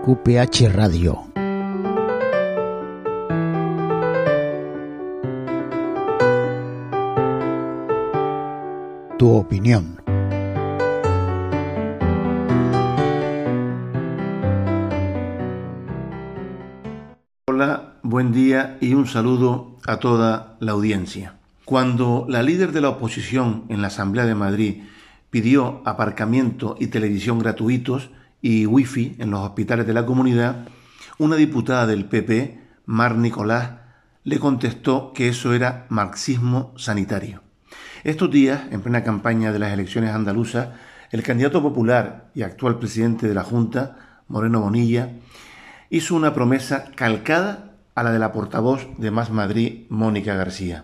QPH Radio. Tu opinión. Hola, buen día y un saludo a toda la audiencia. Cuando la líder de la oposición en la Asamblea de Madrid pidió aparcamiento y televisión gratuitos y wifi en los hospitales de la comunidad, una diputada del PP, Mar Nicolás, le contestó que eso era marxismo sanitario. Estos días, en plena campaña de las elecciones andaluzas, el candidato popular y actual presidente de la Junta, Moreno Bonilla, hizo una promesa calcada a la de la portavoz de Más Madrid, Mónica García.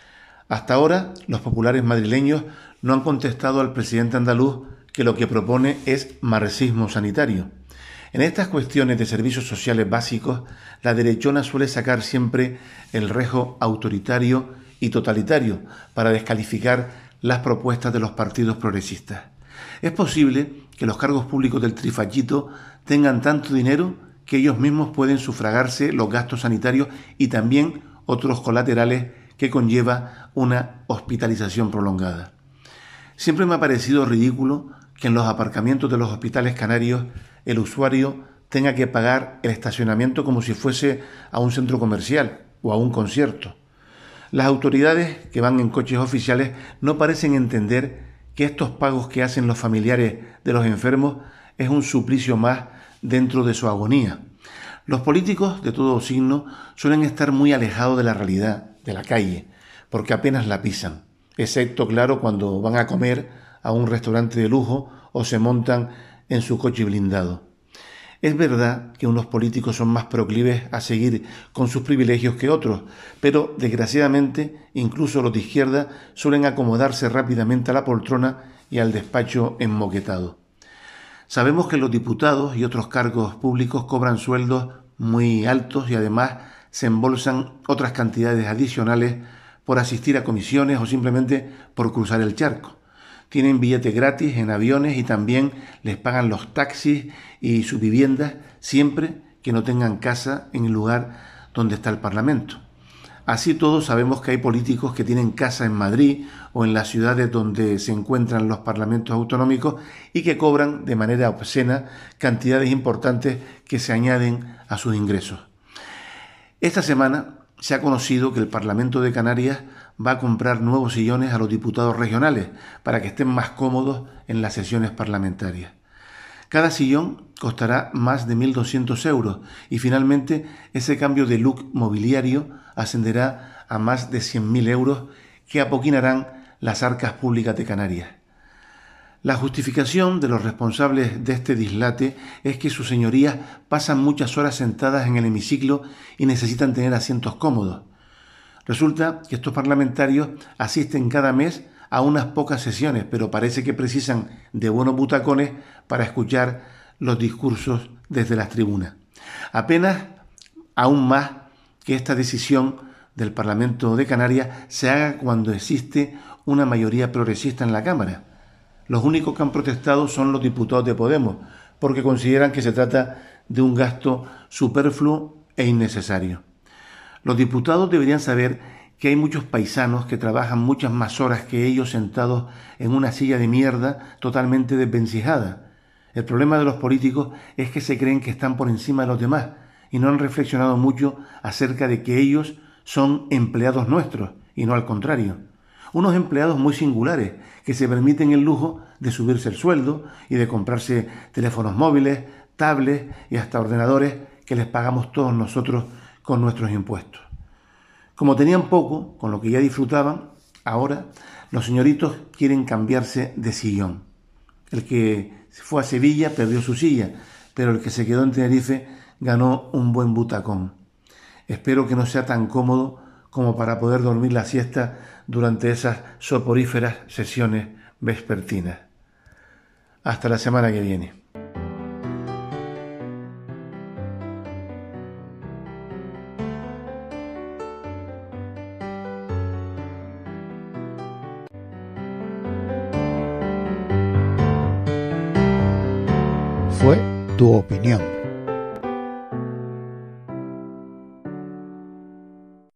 Hasta ahora, los populares madrileños no han contestado al presidente andaluz que lo que propone es marxismo sanitario. En estas cuestiones de servicios sociales básicos, la derechona suele sacar siempre el rejo autoritario y totalitario para descalificar las propuestas de los partidos progresistas. Es posible que los cargos públicos del trifachito tengan tanto dinero que ellos mismos pueden sufragarse los gastos sanitarios y también otros colaterales que conlleva una hospitalización prolongada. Siempre me ha parecido ridículo que en los aparcamientos de los hospitales canarios el usuario tenga que pagar el estacionamiento como si fuese a un centro comercial o a un concierto. Las autoridades que van en coches oficiales no parecen entender que estos pagos que hacen los familiares de los enfermos es un suplicio más dentro de su agonía. Los políticos de todo signo suelen estar muy alejados de la realidad, de la calle, porque apenas la pisan, excepto, claro, cuando van a comer a un restaurante de lujo o se montan en su coche blindado. Es verdad que unos políticos son más proclives a seguir con sus privilegios que otros, pero desgraciadamente incluso los de izquierda suelen acomodarse rápidamente a la poltrona y al despacho enmoquetado. Sabemos que los diputados y otros cargos públicos cobran sueldos muy altos y además se embolsan otras cantidades adicionales por asistir a comisiones o simplemente por cruzar el charco. Tienen billetes gratis en aviones y también les pagan los taxis y sus viviendas siempre que no tengan casa en el lugar donde está el Parlamento. Así todos sabemos que hay políticos que tienen casa en Madrid o en las ciudades donde se encuentran los parlamentos autonómicos y que cobran de manera obscena cantidades importantes que se añaden a sus ingresos. Esta semana se ha conocido que el Parlamento de Canarias va a comprar nuevos sillones a los diputados regionales para que estén más cómodos en las sesiones parlamentarias. Cada sillón costará más de 1.200 euros y finalmente ese cambio de look mobiliario ascenderá a más de 100.000 euros que apoquinarán las arcas públicas de Canarias. La justificación de los responsables de este dislate es que sus señorías pasan muchas horas sentadas en el hemiciclo y necesitan tener asientos cómodos. Resulta que estos parlamentarios asisten cada mes a unas pocas sesiones, pero parece que precisan de buenos butacones para escuchar los discursos desde las tribunas. Apenas aún más que esta decisión del Parlamento de Canarias se haga cuando existe una mayoría progresista en la Cámara. Los únicos que han protestado son los diputados de Podemos, porque consideran que se trata de un gasto superfluo e innecesario. Los diputados deberían saber que hay muchos paisanos que trabajan muchas más horas que ellos sentados en una silla de mierda totalmente desvencijada. El problema de los políticos es que se creen que están por encima de los demás y no han reflexionado mucho acerca de que ellos son empleados nuestros y no al contrario. Unos empleados muy singulares que se permiten el lujo de subirse el sueldo y de comprarse teléfonos móviles, tablets y hasta ordenadores que les pagamos todos nosotros con nuestros impuestos. Como tenían poco, con lo que ya disfrutaban, ahora los señoritos quieren cambiarse de sillón. El que fue a Sevilla perdió su silla, pero el que se quedó en Tenerife ganó un buen butacón. Espero que no sea tan cómodo como para poder dormir la siesta durante esas soporíferas sesiones vespertinas. Hasta la semana que viene. Fue tu opinión.